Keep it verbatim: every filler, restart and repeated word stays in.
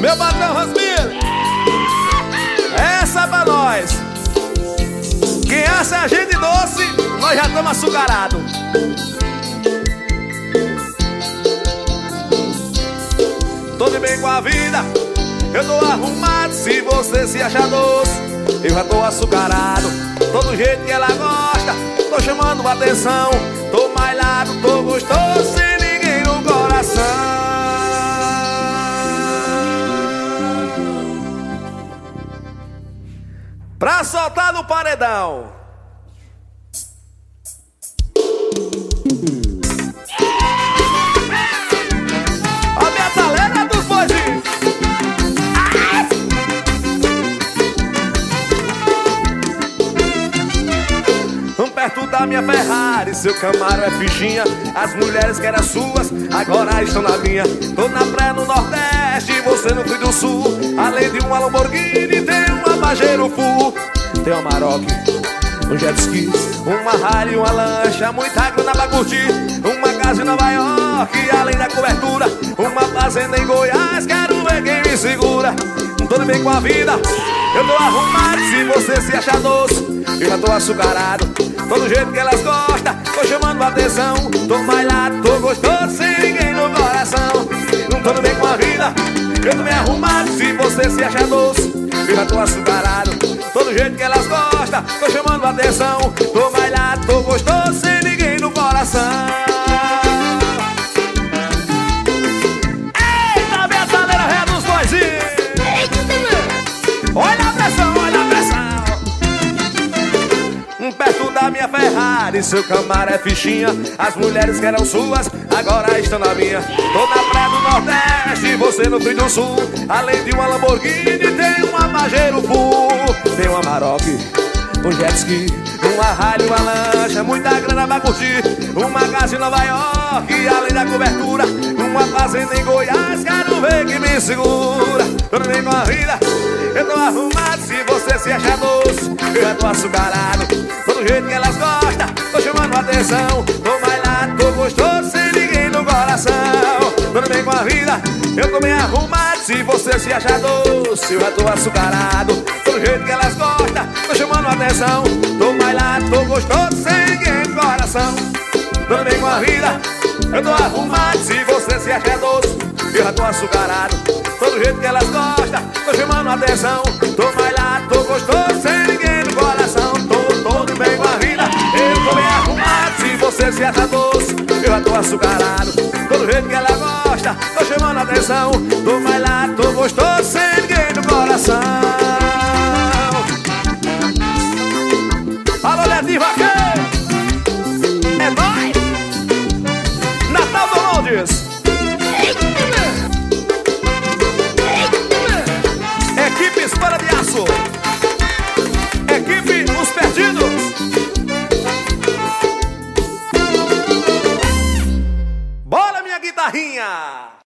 Meu patrão Rasmir, essa é pra nós. Quem acha a gente doce, nós já estamos açucarados. Tô de bem com a vida, eu tô arrumado. Se você se acha doce, eu já tô açucarado. Todo jeito que ela gosta, tô chamando atenção. Tô malhado, tô gostoso, sem ninguém no coração. Pra soltar no paredão. A metaleira dos boizinhos. Perto da minha Ferrari, seu Camaro é fichinha. As mulheres que eram suas, agora estão na minha. Tô na praia no Nordeste, você no Rio do Sul. Além de uma Lamborghini, tem uma Pajero Full. Tem uma Maroc, um jet ski, uma Harley, uma lancha, muita grana pra curtir. Uma casa em Nova York, além da cobertura, uma fazenda em Goiás, quero ver quem me segura. Tô bem com a vida, eu tô arrumado. Se você se acha doce, eu já tô açucarado. Todo jeito que elas gostam, tô chamando atenção. Tô malhado, tô gostoso, sem ninguém no coração. Não tô bem com a vida, eu tô bem arrumado. Se você se acha doce, eu já tô açucarado. Todo jeito que elas gostam, tô chamando atenção. Tô malhado, tô gostoso, sem ninguém no coração. Eita, metaleira ré dos boizinhos. Olha a pressão, olha a pressão. Perto da minha Ferrari, seu Camaro é fichinha. As mulheres que eram suas, agora estão na minha. Tô na praia do Nordeste, você no Rio do Sul. Além de uma Lamborghini, tem uma Pajero Full. Tem uma Maroc, um jet ski, uma Harley, uma lancha, muita grana pra curtir. Uma casa em Nova York, além da cobertura, uma fazenda em Goiás, quero ver quem me segura. Tô bem com a vida, eu tô arrumado. Se você se acha doce, eu já tô açucarado. Todo jeito que elas gostam, tô chamando atenção. Tô malhado, tô gostoso, sem ninguém no coração. Tô bem com a vida, eu tô bem arrumado. Se você se acha doce, eu já tô açucarado. Todo jeito que elas gostam, tô chamando atenção. Tô malhado, tô gostoso, sem ninguém no coração. Tô bem com a vida, eu tô arrumado. Se você se acha doce, eu já tô açucarado. Todo jeito que elas gostam, tô chamando atenção. Tô malhado, tô gostoso, sem ninguém no coração. Tô todo bem com a vida, eu tô bem arrumado. Se você se acha doce, eu já tô açucarado. Todo jeito que ela gosta, tô chamando atenção. Tô malhado, tô gostoso, sem ninguém no coração. Alô, Letinho Vaqueiro, é nóis. Natal do Londres. Equipe Espada de Aço.